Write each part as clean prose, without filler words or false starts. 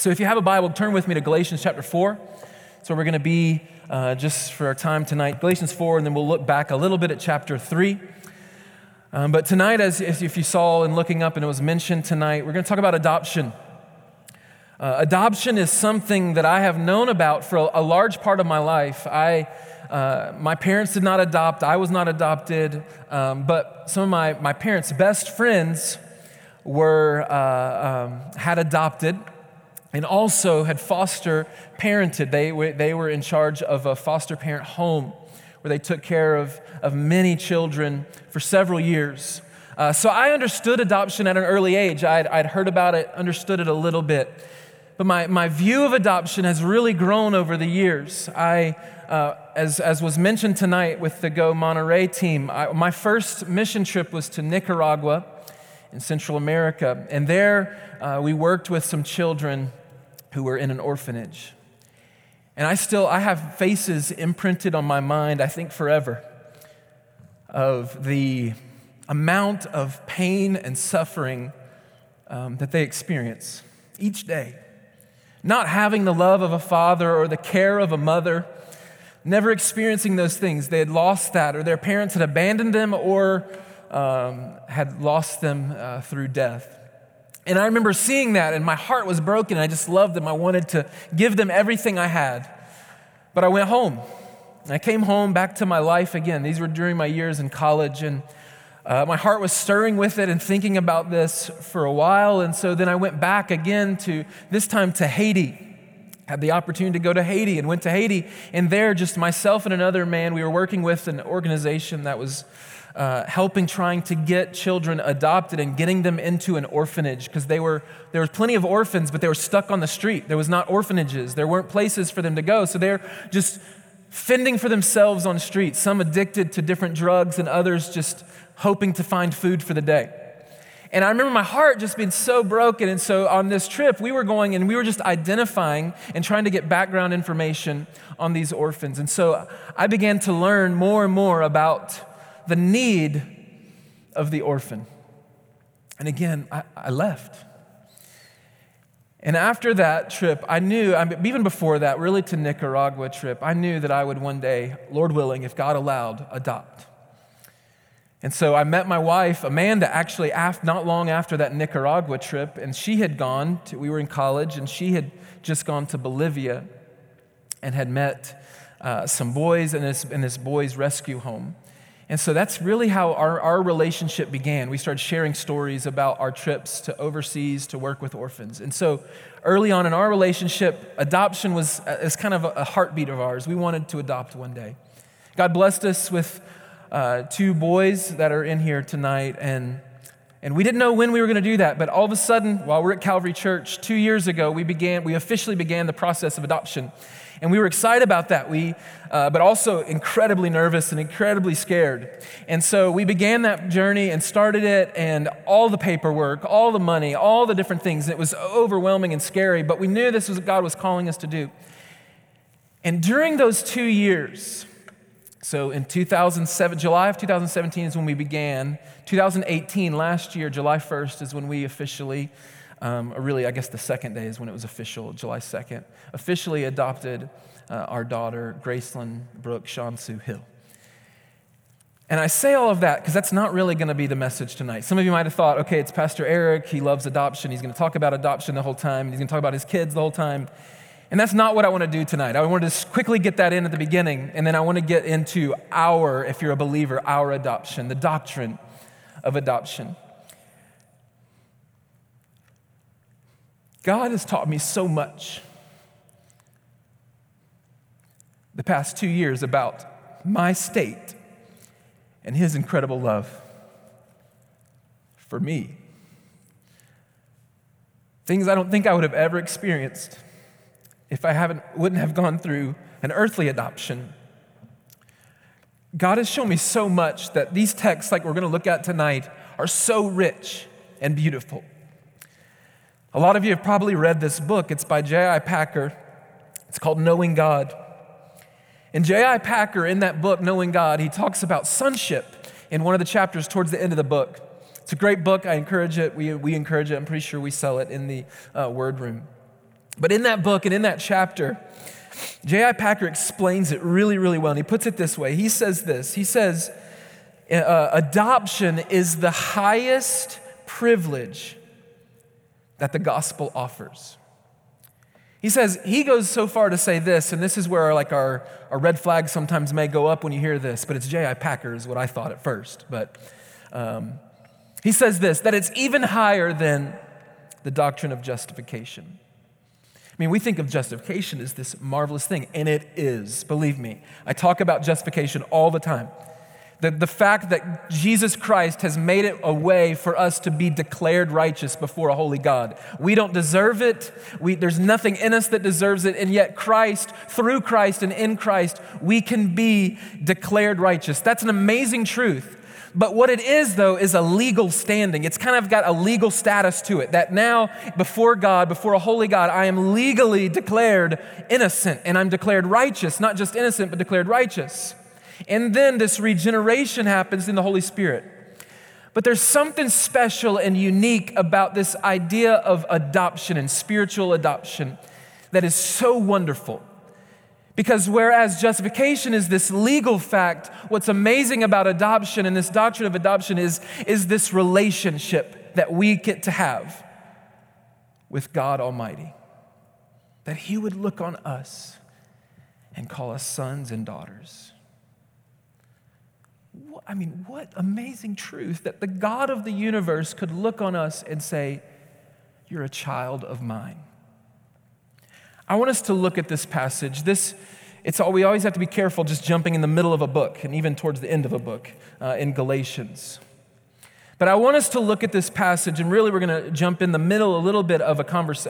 So if you have a Bible, turn with me to Galatians chapter 4. So we're going to be, just for our time tonight, Galatians 4, and then we'll look back a little bit at chapter 3. But tonight, as if you saw in looking up and it was mentioned tonight, we're going to talk about adoption. Adoption is something that I have known about for a large part of my life. My parents did not adopt. I was not adopted. But some of my parents' best friends had adopted and also had foster parented. They were in charge of a foster parent home where they took care of many children for several years. So I understood adoption at an early age. I'd heard about it, understood it a little bit. But my view of adoption has really grown over the years. As was mentioned tonight with the Go Monterey team, my first mission trip was to Nicaragua in Central America. And there we worked with some children who were in an orphanage. And I have faces imprinted on my mind, I think forever, of the amount of pain and suffering that they experience each day. Not having the love of a father or the care of a mother, never experiencing those things. They had lost that, or their parents had abandoned them, or had lost them through death. And I remember seeing that, and my heart was broken. I just loved them. I wanted to give them everything I had. But I went home. And I came home back to my life again. These were during my years in college, and my heart was stirring with it and thinking about this for a while. And so then I went back again this time to Haiti. Had the opportunity to go to Haiti and went to Haiti. And there, just myself and another man, we were working with an organization that was trying to get children adopted and getting them into an orphanage, because there was plenty of orphans, but they were stuck on the street. There was not orphanages. There weren't places for them to go. So they're just fending for themselves on streets, some addicted to different drugs and others just hoping to find food for the day. And I remember my heart just being so broken. And so on this trip, we were going and we were just identifying and trying to get background information on these orphans. And so I began to learn more and more about the need of the orphan. And again, I left. And after that trip, I knew, even before that, really to Nicaragua trip, I knew that I would one day, Lord willing, if God allowed, adopt. And so I met my wife, Amanda, actually not long after that Nicaragua trip, and she had we were in college, and she had just gone to Bolivia and had met some boys in this boys' rescue home. And so that's really how our relationship began. We started sharing stories about our trips to overseas to work with orphans. And so early on in our relationship, adoption was kind of a heartbeat of ours. We wanted to adopt one day. God blessed us with 2 boys that are in here tonight, and we didn't know when we were going to do that, but all of a sudden, while we're at Calvary Church 2 years ago, we officially began the process of adoption. And we were excited about that, but also incredibly nervous and incredibly scared. And so we began that journey and started it, and all the paperwork, all the money, all the different things. It was overwhelming and scary, but we knew this was what God was calling us to do. And during those 2 years, so in July of 2017 is when we began. 2018, last year, July 1st is when we officially, or really I guess the second day is when it was official, July 2nd, officially adopted our daughter, Gracelyn Brooke Shansu Hill. And I say all of that because that's not really going to be the message tonight. Some of you might have thought, okay, it's Pastor Eric, he loves adoption, he's going to talk about adoption the whole time, he's going to talk about his kids the whole time. And that's not what I want to do tonight. I want to just quickly get that in at the beginning, and then I want to get into if you're a believer, our adoption, the doctrine of adoption. God has taught me so much the past 2 years about my state and his incredible love for me. Things I don't think I would have ever experienced if I wouldn't have gone through an earthly adoption. God has shown me so much that these texts, like we're going to look at tonight, are so rich and beautiful. A lot of you have probably read this book. It's by J.I. Packer. It's called Knowing God. And J.I. Packer, in that book, Knowing God, he talks about sonship in one of the chapters towards the end of the book. It's a great book. I encourage it. We encourage it. I'm pretty sure we sell it in the Word Room. But in that book and in that chapter, J.I. Packer explains it really, really well. And he puts it this way. He says this. He says, adoption is the highest privilege that the gospel offers. He says, he goes so far to say this, and this is where our red flags sometimes may go up when you hear this, but it's J.I. Packer is what I thought at first. But he says this, that it's even higher than the doctrine of justification. I mean, we think of justification as this marvelous thing, and it is, believe me. I talk about justification all the time. The fact that Jesus Christ has made it a way for us to be declared righteous before a holy God. We don't deserve it. There's nothing in us that deserves it, and yet Christ, through Christ and in Christ, we can be declared righteous. That's an amazing truth. But what it is, though, is a legal standing. It's kind of got a legal status to it, that now before God, before a holy God, I am legally declared innocent, and I'm declared righteous, not just innocent, but declared righteous. And then this regeneration happens in the Holy Spirit. But there's something special and unique about this idea of adoption and spiritual adoption that is so wonderful. Because whereas justification is this legal fact, what's amazing about adoption and this doctrine of adoption is this relationship that we get to have with God Almighty. That He would look on us and call us sons and daughters. What amazing truth that the God of the universe could look on us and say, you're a child of mine. I want us to look at this passage. We always have to be careful just jumping in the middle of a book and even towards the end of a book in Galatians. But I want us to look at this passage, and really we're going to jump in the middle a little bit of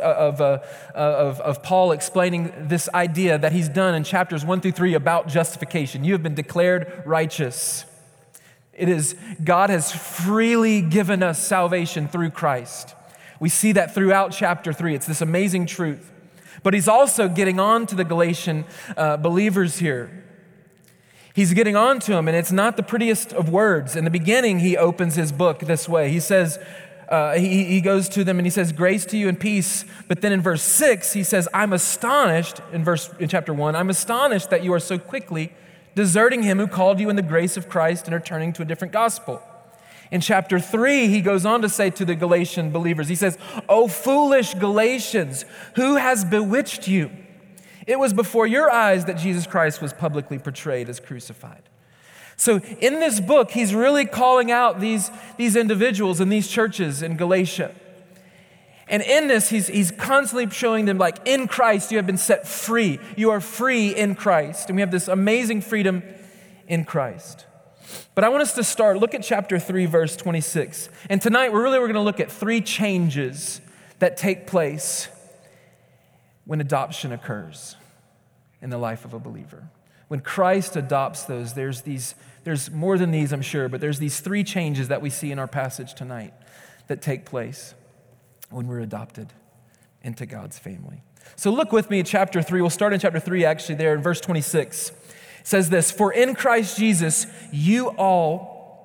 of Paul explaining this idea that he's done in chapters 1-3 about justification. You have been declared righteous. It is, God has freely given us salvation through Christ. We see that throughout chapter 3. It's this amazing truth. But he's also getting on to the Galatian believers here. He's getting on to them, and it's not the prettiest of words. In the beginning, he opens his book this way. He says, he goes to them and he says, grace to you and peace. But then in verse 6, he says, I'm astonished, in chapter 1, I'm astonished that you are so quickly deserting him who called you in the grace of Christ and are turning to a different gospel. In chapter 3, he goes on to say to the Galatian believers, he says, O foolish Galatians, who has bewitched you? It was before your eyes that Jesus Christ was publicly portrayed as crucified. So in this book, he's really calling out these individuals in these churches in Galatia. And in this, he's constantly showing them, like, in Christ, you have been set free. You are free in Christ. And we have this amazing freedom in Christ. But I want us to look at chapter 3, verse 26. And tonight, we're going to look at 3 changes that take place when adoption occurs in the life of a believer. When Christ adopts those, there's more than these, I'm sure, but there's these 3 changes that we see in our passage tonight that take place when we're adopted into God's family. So look with me at chapter 3. We'll start in chapter 3, actually, there in verse 26. It says this, for in Christ Jesus, you are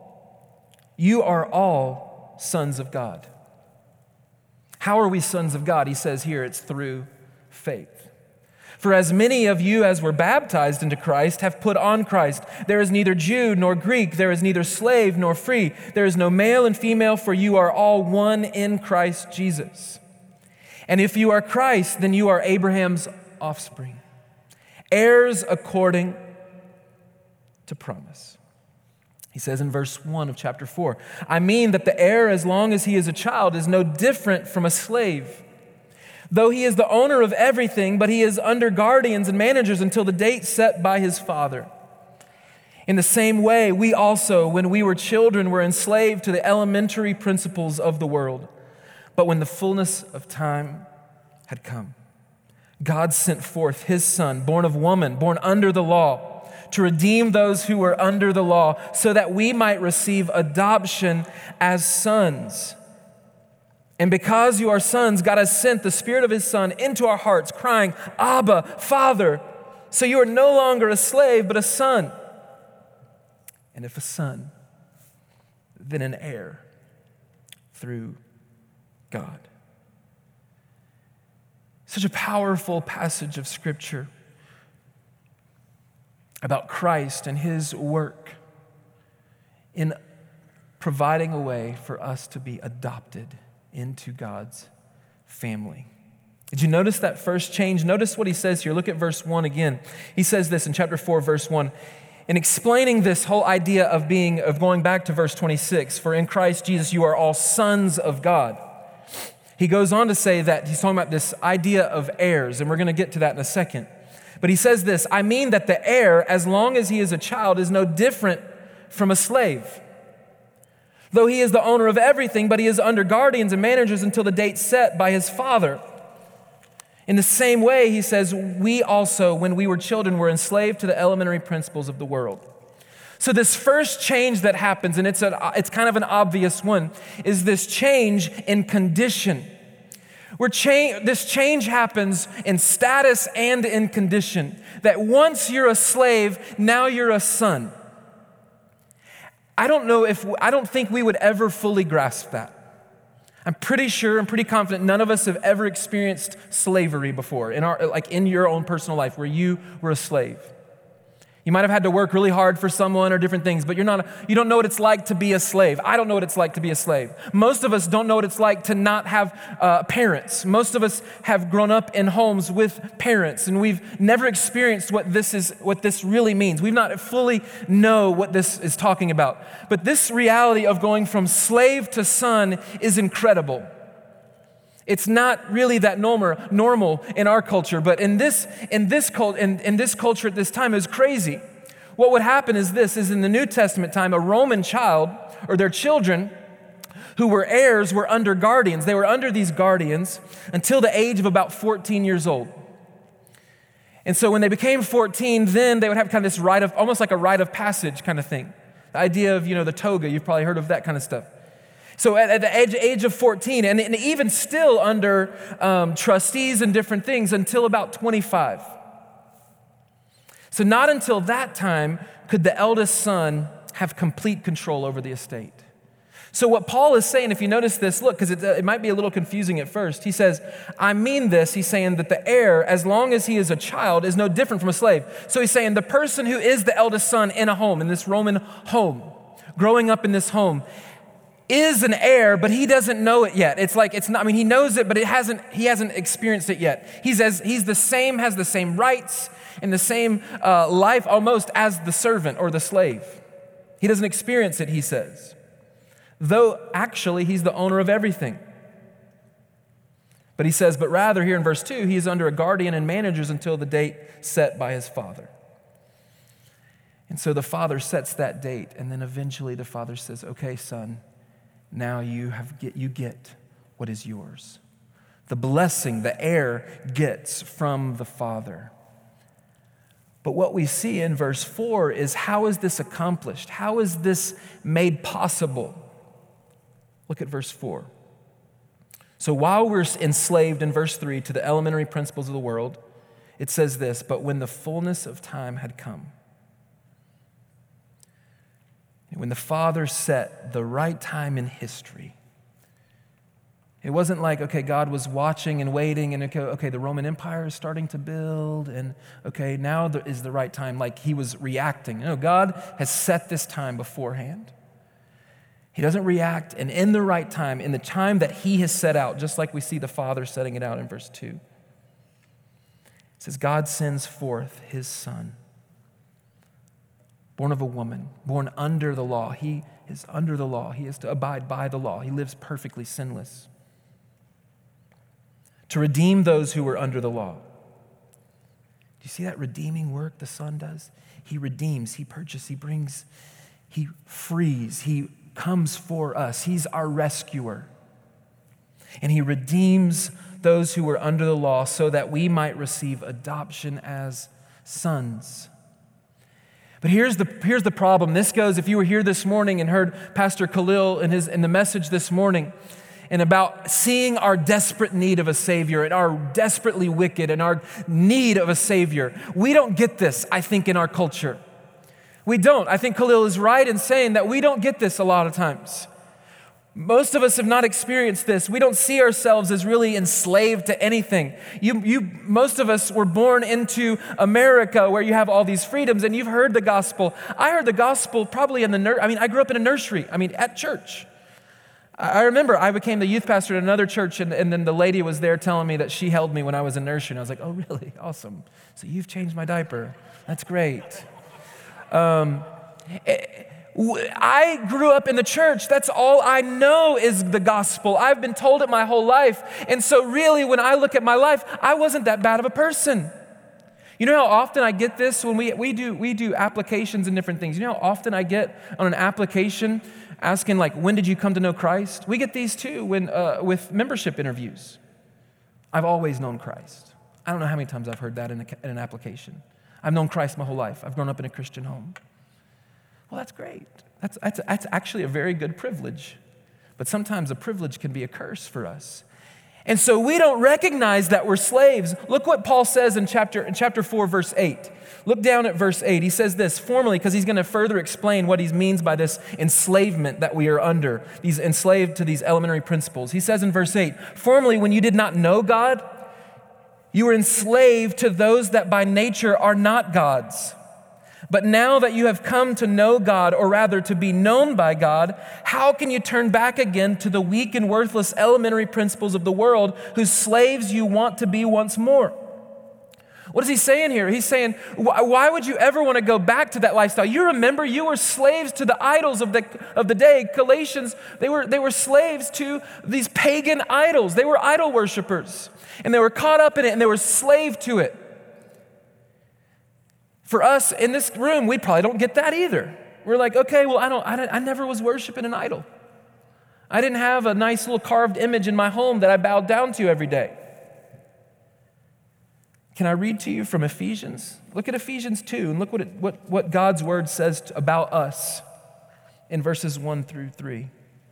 all sons of God. How are we sons of God? He says here, it's through faith. For as many of you as were baptized into Christ have put on Christ. There is neither Jew nor Greek. There is neither slave nor free. There is no male and female, for you are all one in Christ Jesus. And if you are Christ, then you are Abraham's offspring, heirs according to promise. He says in verse 1 of chapter 4, I mean that the heir, as long as he is a child, is no different from a slave, though he is the owner of everything, but he is under guardians and managers until the date set by his father. In the same way, we also, when we were children, were enslaved to the elementary principles of the world. But when the fullness of time had come, God sent forth his Son, born of woman, born under the law, to redeem those who were under the law, so that we might receive adoption as sons. And because you are sons, God has sent the Spirit of his Son into our hearts, crying, Abba, Father. So you are no longer a slave, but a son. And if a son, then an heir through God. Such a powerful passage of Scripture about Christ and his work in providing a way for us to be adopted into God's family. Did you notice that first change? Notice what he says here. Look at verse 1 again. He says this in chapter 4, verse 1. In explaining this whole idea of going back to verse 26, for in Christ Jesus you are all sons of God. He goes on to say that he's talking about this idea of heirs, and we're going to get to that in a second. But he says this, I mean that the heir, as long as he is a child, is no different from a slave. Though he is the owner of everything, but he is under guardians and managers until the date set by his father. In the same way, he says, we also, when we were children, were enslaved to the elementary principles of the world. So this first change that happens, and it's kind of an obvious one, is this change in condition. This change happens in status and in condition. That once you're a slave, now you're a son. I don't think we would ever fully grasp that. I'm pretty confident none of us have ever experienced slavery before in your own personal life where you were a slave. You might have had to work really hard for someone or different things, but you don't know what it's like to be a slave. I don't know what it's like to be a slave. Most of us don't know what it's like to not have parents. Most of us have grown up in homes with parents, and we've never experienced what this really means. We've not fully know what this is talking about. But this reality of going from slave to son is incredible. It's not really that normal in our culture, but in this culture at this time is crazy. What would happen is in the New Testament time, a Roman child or their children who were heirs were under guardians. They were under these guardians until the age of about 14 years old. And so when they became 14, then they would have kind of this almost like a rite of passage kind of thing. The idea of, the toga, you've probably heard of that kind of stuff. So at the age of 14, and even still under trustees and different things until about 25. So not until that time could the eldest son have complete control over the estate. So what Paul is saying, if you notice this, look, because it might be a little confusing at first. He says, I mean this, he's saying that the heir, as long as he is a child, is no different from a slave. So he's saying the person who is the eldest son in a home, in this Roman home, growing up in this home, is an heir, but he doesn't know it yet. He knows it, but he hasn't experienced it yet. Has the same rights and the same life almost as the servant or the slave. He doesn't experience it, he says. Though actually he's the owner of everything. But he says, but rather here in verse 2, he is under a guardian and managers until the date set by his father. And so the father sets that date, and then eventually the father says, okay, son, now you get what is yours. The blessing the heir gets from the father. But what we see in verse 4 is, how is this accomplished? How is this made possible? Look at verse 4. So while we're enslaved in verse 3 to the elementary principles of the world, it says this, but when the fullness of time had come, when the Father set the right time in history, it wasn't like, okay, God was watching and waiting, and okay, the Roman Empire is starting to build, and okay, now is the right time, like he was reacting. No, God has set this time beforehand. He doesn't react, and in the right time, in the time that he has set out, just like we see the Father setting it out in verse 2, it says, God sends forth his Son, born of a woman, born under the law. He is under the law. He is to abide by the law. He lives perfectly sinless. To redeem those who were under the law. Do you see that redeeming work the Son does? He redeems, he purchases, he brings, he frees, he comes for us. He's our rescuer. And he redeems those who were under the law so that we might receive adoption as sons. But here's the problem. This goes, if you were here this morning and heard Pastor Khalil in the message this morning, and about seeing our desperate need of a Savior and our desperately wicked and our need of a Savior. We don't get this, I think, in our culture. We don't. I think Khalil is right in saying that we don't get this a lot of times. Most of us have not experienced this. We don't see ourselves as really enslaved to anything. Most of us were born into America where you have all these freedoms, and you've heard the gospel. I heard the gospel probably I grew up in a nursery, at church. I remember I became the youth pastor at another church, and then the lady was there telling me that she held me when I was in nursery, and I was like, oh, really? Awesome. So you've changed my diaper. That's great. I grew up in the church. That's all I know is the gospel. I've been told it my whole life. And so really, when I look at my life, I wasn't that bad of a person. You know how often I get this when we do applications and different things. You know how often I get on an application asking, like, when did you come to know Christ? We get these too with membership interviews. I've always known Christ. I don't know how many times I've heard that in an application. I've known Christ my whole life. I've grown up in a Christian home. Well, that's great. That's actually a very good privilege. But sometimes a privilege can be a curse for us. And so we don't recognize that we're slaves. Look what Paul says in chapter 4, verse 8. Look down at verse 8. He says this, formerly, because he's going to further explain what he means by this enslavement that we are under, these enslaved to these elementary principles. He says in verse 8, formerly, when you did not know God, you were enslaved to those that by nature are not God's. But now that you have come to know God, or rather to be known by God, how can you turn back again to the weak and worthless elementary principles of the world whose slaves you want to be once more? What is he saying here? He's saying, why would you ever want to go back to that lifestyle? You remember you were slaves to the idols of the day. Galatians, they were slaves to these pagan idols. They were idol worshipers, and they were caught up in it, and they were slave to it. For us in this room, we probably don't get that either. We're like, okay, well, I never was worshiping an idol. I didn't have a nice little carved image in my home that I bowed down to every day. Can I read to you from Ephesians? Look at Ephesians 2 and look what God's word says about us in verses 1 through 3.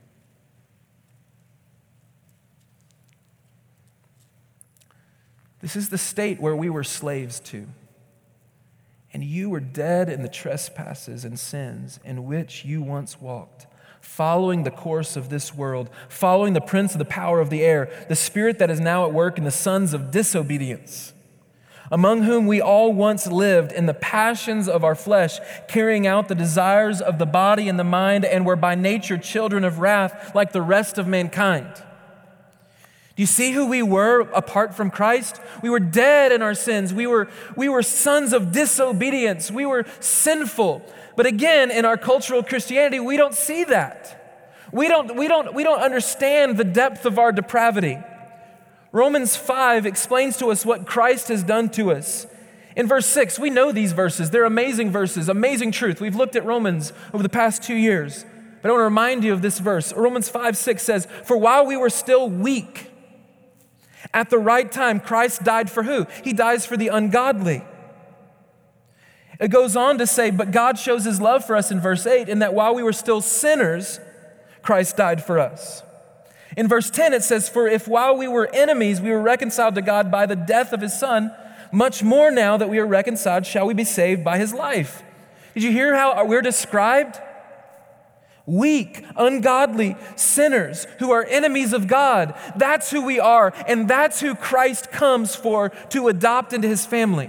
This is the state where we were slaves to. And you were dead in the trespasses and sins in which you once walked, following the course of this world, following the prince of the power of the air, the spirit that is now at work in the sons of disobedience, among whom we all once lived in the passions of our flesh, carrying out the desires of the body and the mind, and were by nature children of wrath like the rest of mankind. Do you see who we were apart from Christ? We were dead in our sins. We were sons of disobedience. We were sinful. But again, in our cultural Christianity, we don't see that. We don't understand the depth of our depravity. Romans 5 explains to us what Christ has done to us. In verse 6, we know these verses. They're amazing verses, amazing truth. We've looked at Romans over the past 2 years. But I want to remind you of this verse. Romans 5:6 says, for while we were still weak, at the right time, Christ died for who? He dies for the ungodly. It goes on to say, but God shows his love for us in verse 8, in that while we were still sinners, Christ died for us. In verse 10, it says, for if while we were enemies, we were reconciled to God by the death of his son, much more now that we are reconciled, shall we be saved by his life. Did you hear how we're described? Weak, ungodly sinners who are enemies of God. That's who we are, and that's who Christ comes for to adopt into his family.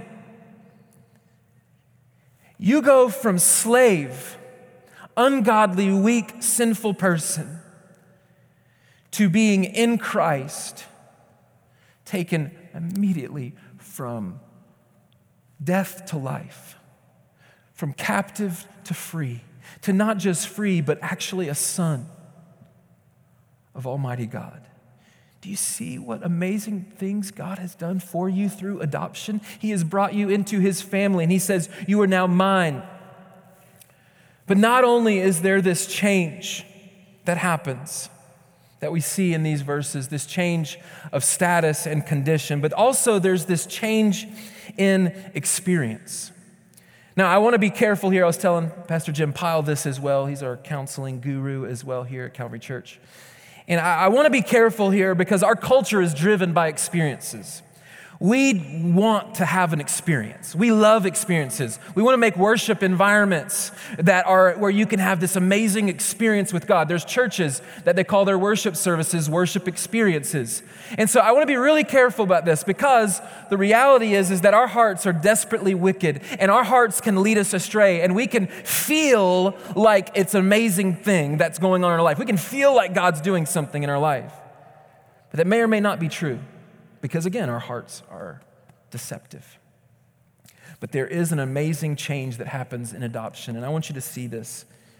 You go from slave, ungodly, weak, sinful person to being in Christ, taken immediately from death to life, from captive to free. To not just free, but actually a son of Almighty God. Do you see what amazing things God has done for you through adoption? He has brought you into his family, and he says, you are now mine. But not only is there this change that happens, that we see in these verses, this change of status and condition, but also there's this change in experience. Now, I want to be careful here. I was telling Pastor Jim Pyle this as well. He's our counseling guru as well here at Calvary Church. And I want to be careful here because our culture is driven by experiences. We want to have an experience. We love experiences. We want to make worship environments that are where you can have this amazing experience with God. There's churches that they call their worship services worship experiences. And so I want to be really careful about this, because the reality is that our hearts are desperately wicked, and our hearts can lead us astray, and we can feel like it's an amazing thing that's going on in our life. We can feel like God's doing something in our life. But that may or may not be true. Because again, our hearts are deceptive. But there is an amazing change that happens in adoption, and I want you to see this.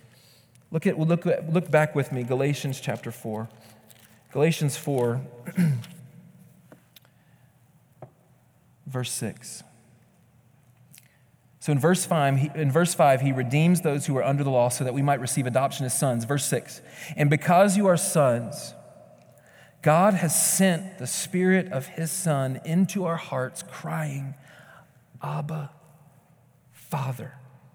Look back with me, Galatians chapter 4. Galatians 4, verse 6. So in verse 5, he redeems those who are under the law so that we might receive adoption as sons. Verse 6, and because you are sons, God has sent the Spirit of His Son into our hearts, crying, Abba, Father.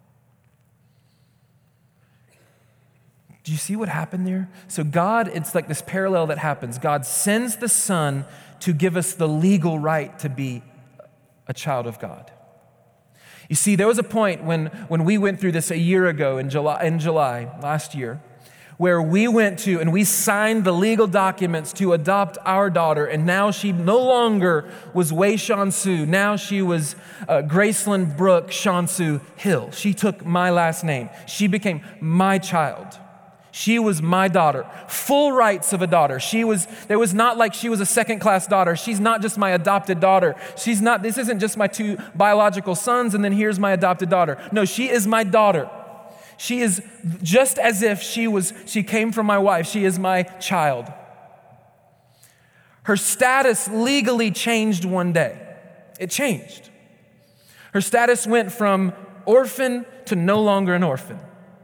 Do you see what happened there? So God, it's like this parallel that happens. God sends the Son to give us the legal right to be a child of God. You see, there was a point when we went through this a year ago in July last year, where we went to and we signed the legal documents to adopt our daughter, and now she no longer was Wei Shansu. Now she was Graceland Brooke Shansu Hill. She took my last name. She became my child. She was my daughter, full rights of a daughter. There was not like she was a second-class daughter. She's not just my adopted daughter. This isn't just my two biological sons and then here's my adopted daughter. No, she is my daughter. She is just as if she came from my wife. She is my child. Her status legally changed one day. It changed. Her status went from orphan to no longer an orphan.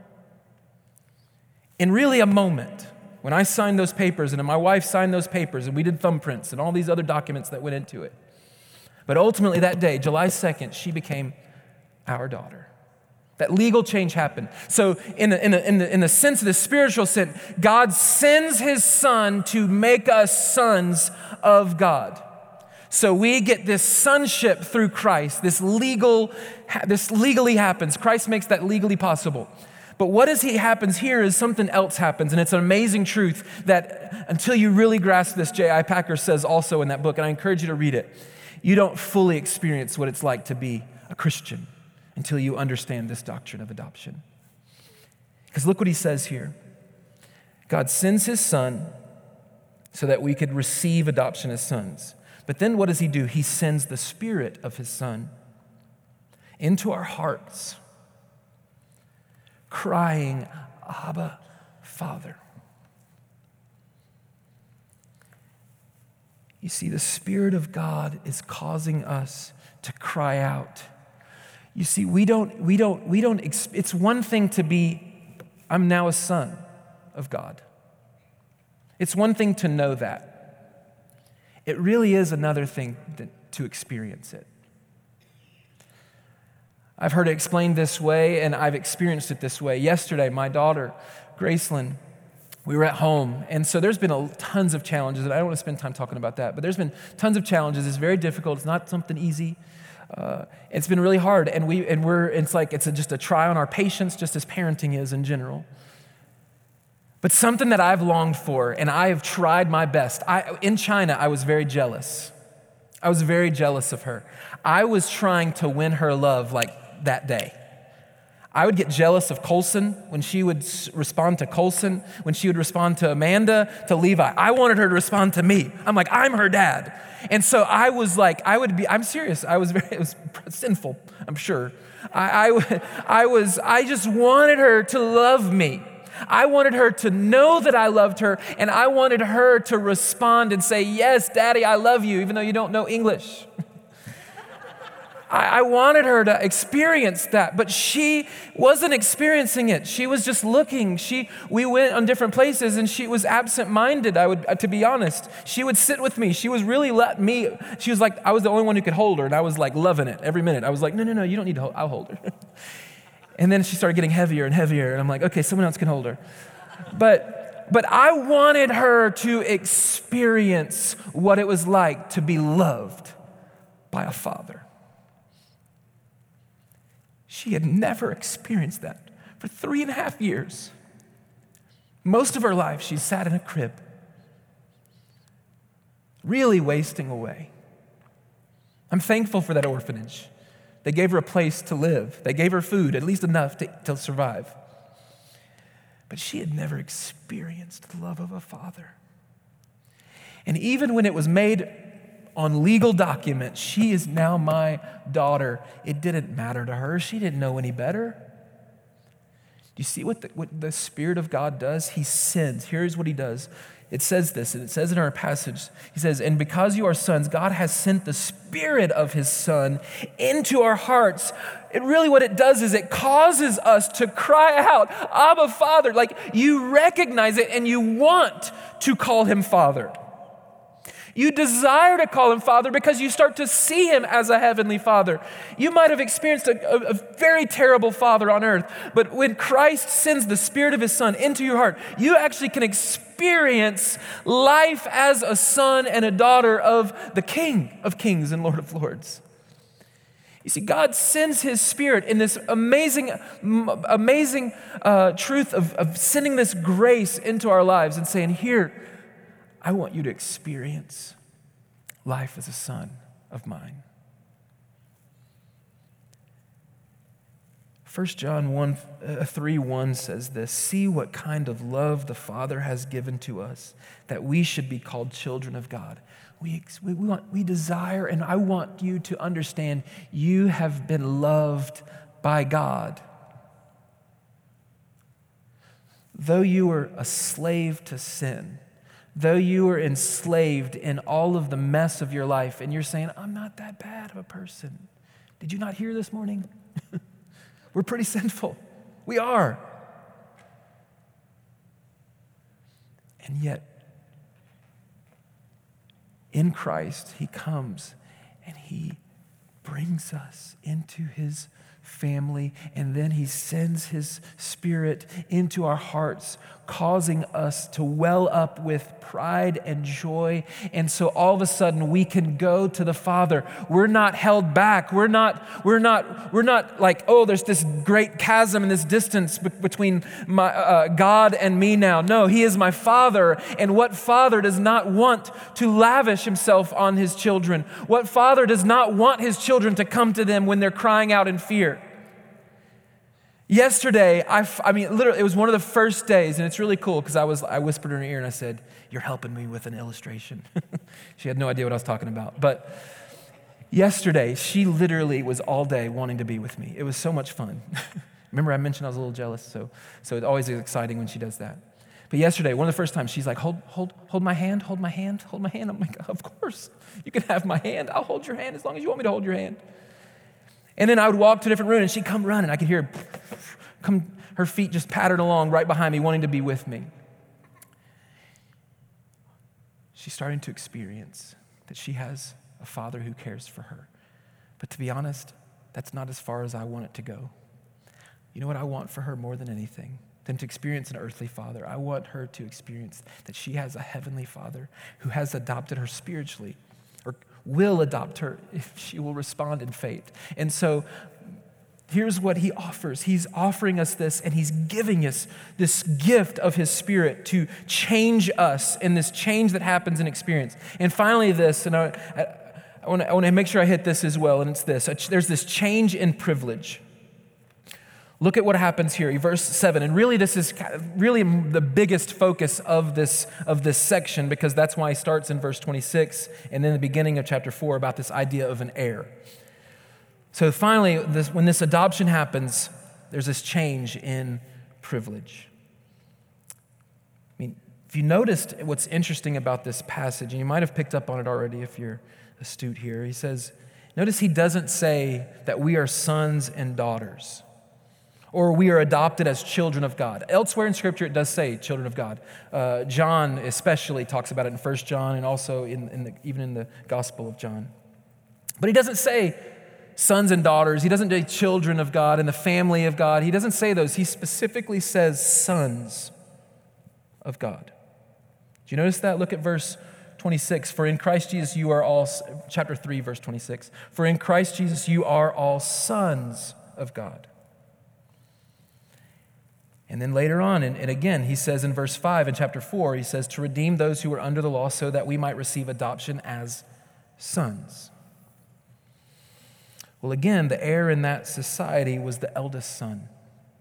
In really a moment, when I signed those papers and my wife signed those papers and we did thumbprints and all these other documents that went into it. But ultimately that day, July 2nd, she became our daughter. That legal change happened. So in the sense of the spiritual sense, God sends His Son to make us sons of God. So we get this sonship through Christ. This legally happens. Christ makes that legally possible. But what happens here is something else happens, and it's an amazing truth that until you really grasp this, J.I. Packer says also in that book, and I encourage you to read it, you don't fully experience what it's like to be a Christian until you understand this doctrine of adoption. Because look what he says here. God sends His Son so that we could receive adoption as sons. But then what does He do? He sends the Spirit of His Son into our hearts, crying, Abba, Father. You see, the Spirit of God is causing us to cry out. You see, it's one thing to be, I'm now a son of God. It's one thing to know that. It really is another thing to experience it. I've heard it explained this way, and I've experienced it this way. Yesterday, my daughter, Graceland, we were at home, and so there's been tons of challenges, and I don't want to spend time talking about that, but there's been tons of challenges. It's very difficult. It's not something easy. It's been really hard, and it's just a try on our patience, just as parenting is in general. But something that I've longed for, and I have tried my best. In China, I was very jealous. I was very jealous of her. I was trying to win her love like that day. I would get jealous of Colson when she would respond to Colson, when she would respond to Amanda, to Levi. I wanted her to respond to me. I'm like, I'm her dad. And so I was like, I'm serious. It was sinful, I'm sure. I just wanted her to love me. I wanted her to know that I loved her, and I wanted her to respond and say, yes, Daddy, I love you, even though you don't know English. I wanted her to experience that, but she wasn't experiencing it. She was just looking. We went on different places, and she was absent-minded, to be honest. She would sit with me. She was really she was like, I was the only one who could hold her, and I was like loving it every minute. I was like, no, you don't need to hold, I'll hold her. And then she started getting heavier and heavier, and I'm like, okay, someone else can hold her. But I wanted her to experience what it was like to be loved by a father. She had never experienced that for 3.5 years. Most of her life, she sat in a crib, really wasting away. I'm thankful for that orphanage. They gave her a place to live. They gave her food, at least enough to survive. But she had never experienced the love of a father. And even when it was made on legal documents, she is now my daughter, it didn't matter to her. She didn't know any better. Do you see what the Spirit of God does? He sends. Here's what he does. It says this, and it says in our passage, he says, and because you are sons, God has sent the Spirit of his Son into our hearts. And really what it does is it causes us to cry out, Abba, Father. Like you recognize it and you want to call him Father. You desire to call him Father because you start to see him as a heavenly Father. You might have experienced a very terrible father on earth, but when Christ sends the Spirit of his Son into your heart, you actually can experience life as a son and a daughter of the King of Kings and Lord of Lords. You see, God sends his Spirit in this amazing truth of sending this grace into our lives and saying, here, I want you to experience life as a son of mine. 1 John 3:1 says this, see what kind of love the Father has given to us, that we should be called children of God. We desire, and I want you to understand, you have been loved by God. Though you were a slave to sin, though you were enslaved in all of the mess of your life, and you're saying, I'm not that bad of a person. Did you not hear this morning? We're pretty sinful. We are. And yet, in Christ, he comes and he brings us into his family, and then he sends his Spirit into our hearts, causing us to well up with pride and joy. And so all of a sudden we can go to the Father. We're not held back. We're not like, oh, there's this great chasm and this distance between my God and me now. No, he is my Father. And what father does not want to lavish himself on his children? What father does not want his children to come to them when they're crying out in fear? Yesterday, I mean, literally, it was one of the first days, and it's really cool because I whispered in her ear and I said, you're helping me with an illustration. She had no idea what I was talking about. But yesterday, she literally was all day wanting to be with me. It was so much fun. Remember I mentioned I was a little jealous, so it always is exciting when she does that. But yesterday, one of the first times, she's like, hold my hand, hold my hand, hold my hand. I'm like, of course, you can have my hand. I'll hold your hand as long as you want me to hold your hand. And then I would walk to a different room and she'd come running. I could hear her feet just pattered along right behind me, wanting to be with me. She's starting to experience that she has a father who cares for her. But to be honest, that's not as far as I want it to go. You know what I want for her more than anything? Than to experience an earthly father. I want her to experience that she has a heavenly Father who has adopted her spiritually, or will adopt her if she will respond in faith. And so here's what he offers. He's offering us this, and he's giving us this gift of his Spirit to change us in this change that happens in experience. And finally this, and I want to make sure I hit this as well, and it's this. There's this change in privilege. Look at what happens here, verse 7. And really this is really the biggest focus of this section, because that's why he starts in verse 26 and then the beginning of chapter 4 about this idea of an heir. So finally, when this adoption happens, there's this change in privilege. I mean, if you noticed what's interesting about this passage, and you might have picked up on it already if you're astute here, he says, notice he doesn't say that we are sons and daughters, or we are adopted as children of God. Elsewhere in Scripture, it does say children of God. John especially talks about it in 1 John and also even in the Gospel of John. But he doesn't say sons and daughters. He doesn't say children of God and the family of God. He doesn't say those. He specifically says sons of God. Do you notice that? Look at verse 26, for in Christ Jesus you are all, chapter 3, verse 26, for in Christ Jesus you are all sons of God. And then later on, and again, he says in verse 5 in chapter 4, he says, to redeem those who were under the law so that we might receive adoption as sons. Well, again, the heir in that society was the eldest son.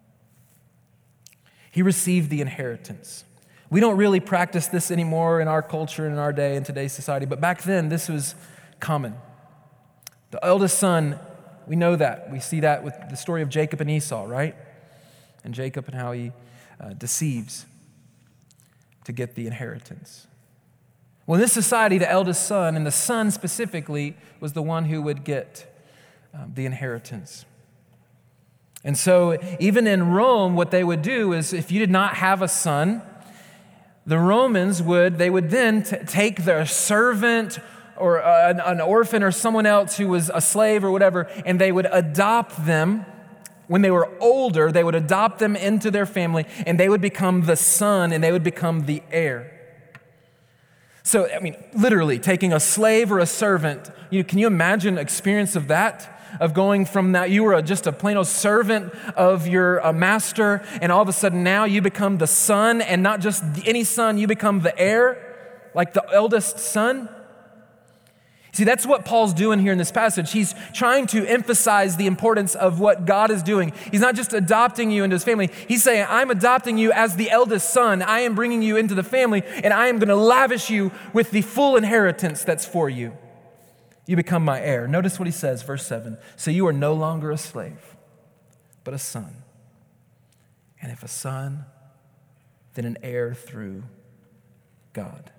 He received the inheritance. We don't really practice this anymore in our culture, in our day, in today's society, but back then this was common. The eldest son, we know that. We see that with the story of Jacob and Esau, right? And Jacob and how he deceives to get the inheritance. Well, in this society, the eldest son, and the son specifically, was the one who would get the inheritance. And so even in Rome, what they would do is if you did not have a son, the Romans would then take their servant or an orphan or someone else who was a slave or whatever, and they would adopt them. When they were older, they would adopt them into their family, and they would become the son, and they would become the heir. So, I mean, literally, taking a slave or a servant, can you imagine the experience of that? Of going from that, you were just a plain old servant of your master, and all of a sudden now you become the son, and not just any son, you become the heir, like the eldest son. See, that's what Paul's doing here in this passage. He's trying to emphasize the importance of what God is doing. He's not just adopting you into his family. He's saying, I'm adopting you as the eldest son. I am bringing you into the family, and I am going to lavish you with the full inheritance that's for you. You become my heir. Notice what he says, verse 7. So you are no longer a slave, but a son. And if a son, then an heir through God.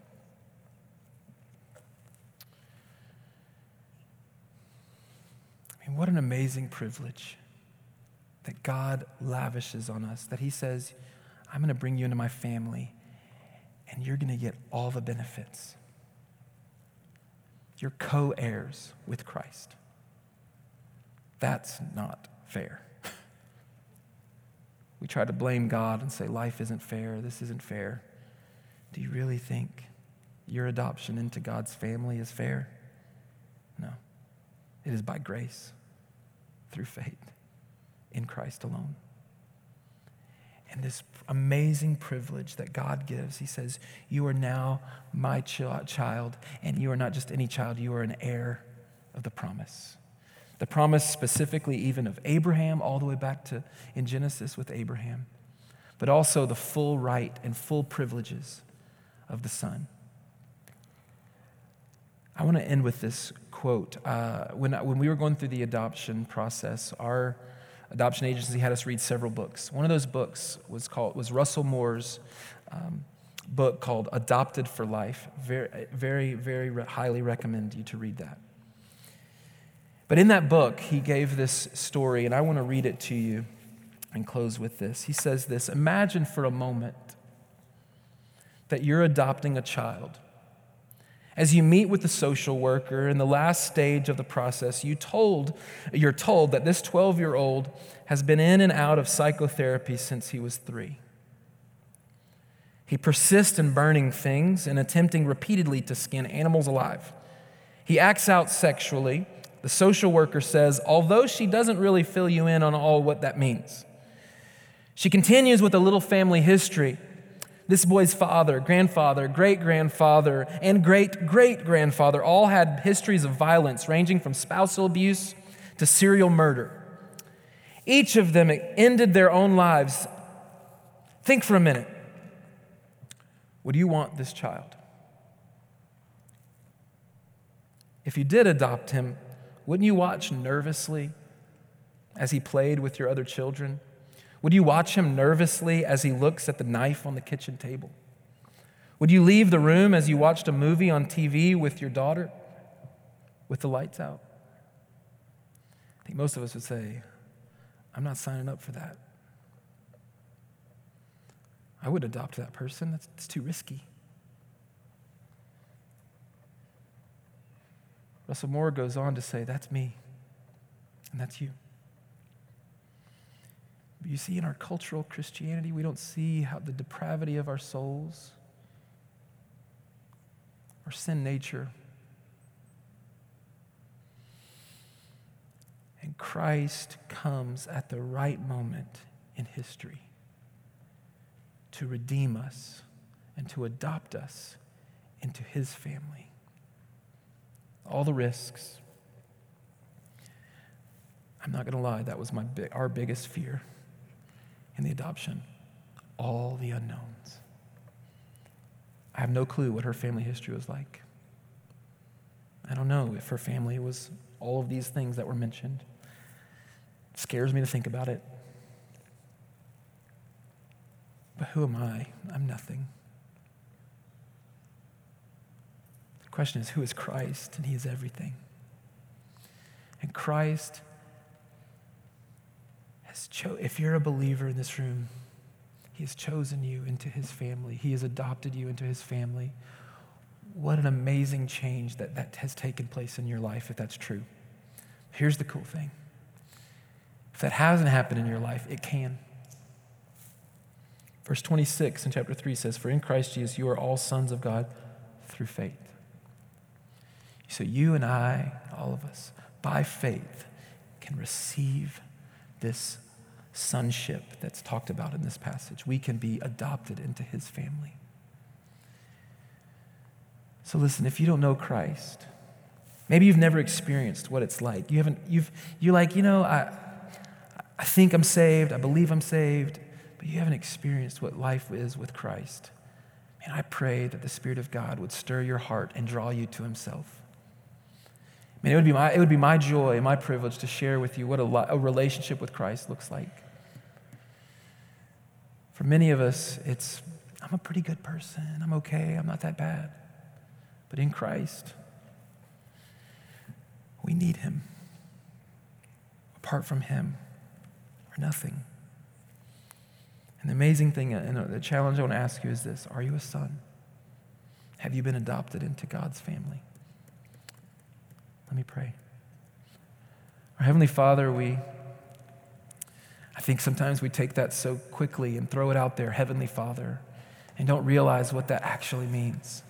I mean, what an amazing privilege that God lavishes on us, that he says, I'm going to bring you into my family, and you're going to get all the benefits. You're co-heirs with Christ. That's not fair. We try to blame God and say, life isn't fair, this isn't fair. Do you really think your adoption into God's family is fair? No. It is by grace, through faith, in Christ alone. And this amazing privilege that God gives, he says, you are now my child, and you are not just any child, you are an heir of the promise. The promise specifically even of Abraham, all the way back to in Genesis with Abraham, but also the full right and full privileges of the Son. I want to end with this quote. When we were going through the adoption process, our adoption agency had us read several books. One of those books was Russell Moore's book called Adopted for Life. Very, very, very highly recommend you to read that. But in that book, he gave this story, and I want to read it to you and close with this. He says this: imagine for a moment that you're adopting a child. As you meet with the social worker in the last stage of the process, you're told that this 12-year-old has been in and out of psychotherapy since he was 3. He persists in burning things and attempting repeatedly to skin animals alive. He acts out sexually. The social worker says, although she doesn't really fill you in on all what that means. She continues with a little family history. This boy's father, grandfather, great-grandfather, and great-great-grandfather all had histories of violence ranging from spousal abuse to serial murder. Each of them ended their own lives. Think for a minute. Would you want this child? If you did adopt him, wouldn't you watch nervously as he played with your other children? Would you watch him nervously as he looks at the knife on the kitchen table? Would you leave the room as you watched a movie on TV with your daughter with the lights out? I think most of us would say, I'm not signing up for that. I would adopt that person. It's too risky. Russell Moore goes on to say, that's me, and that's you. But you see, in our cultural Christianity, we don't see how the depravity of our souls, or sin nature. And Christ comes at the right moment in history to redeem us and to adopt us into his family. All the risks. I'm not going to lie, that was our biggest fear in the adoption. All the unknowns. I have no clue what her family history was like. I don't know if her family was all of these things that were mentioned. It scares me to think about it. But who am I? I'm nothing. The question is, who is Christ? And he is everything. And Christ has if you're a believer in this room, he has chosen you into his family. He has adopted you into his family. What an amazing change that has taken place in your life if that's true. Here's the cool thing. If that hasn't happened in your life, it can. Verse 26 in chapter 3 says, "For in Christ Jesus you are all sons of God through faith." So you and I, all of us, by faith, can receive this sonship that's talked about in this passage. We can be adopted into his family. So listen, if you don't know Christ, maybe you've never experienced what it's like. You're like, I think I'm saved, I believe I'm saved, but you haven't experienced what life is with Christ. And I pray that the Spirit of God would stir your heart and draw you to himself. I mean, it would be my joy and my privilege to share with you what a relationship with Christ looks like. For many of us, it's, I'm a pretty good person, I'm okay, I'm not that bad. But in Christ, we need him. Apart from him, we're nothing. And the amazing thing, and the challenge I want to ask you is this: are you a son? Have you been adopted into God's family? Let me pray. Our Heavenly Father, I think sometimes we take that so quickly and throw it out there, Heavenly Father, and don't realize what that actually means.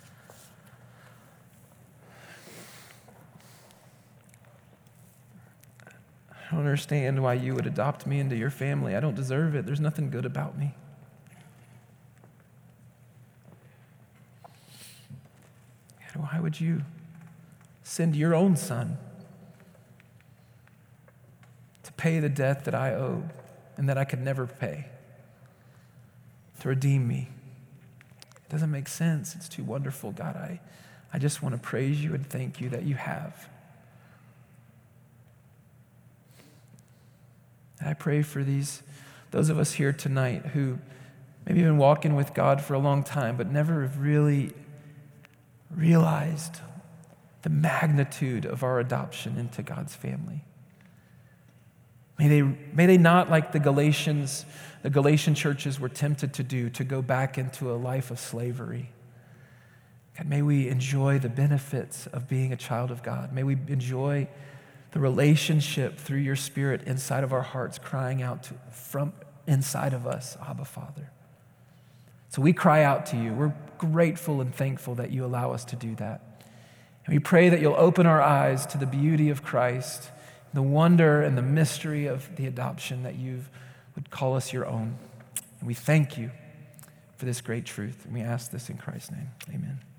I don't understand why you would adopt me into your family. I don't deserve it. There's nothing good about me. And why would you send your own son to pay the debt that I owe and that I could never pay, to redeem me? It doesn't make sense. It's too wonderful, God. I just want to praise you and thank you that you have. And I pray for those of us here tonight who maybe have been walking with God for a long time, but never have really realized the magnitude of our adoption into God's family. May they not, like the Galatian churches were tempted to do, to go back into a life of slavery. God, may we enjoy the benefits of being a child of God. May we enjoy the relationship through your Spirit inside of our hearts, crying out from inside of us, Abba, Father. So we cry out to you. We're grateful and thankful that you allow us to do that. And we pray that you'll open our eyes to the beauty of Christ, the wonder and the mystery of the adoption, that you would call us your own. And we thank you for this great truth. And we ask this in Christ's name. Amen.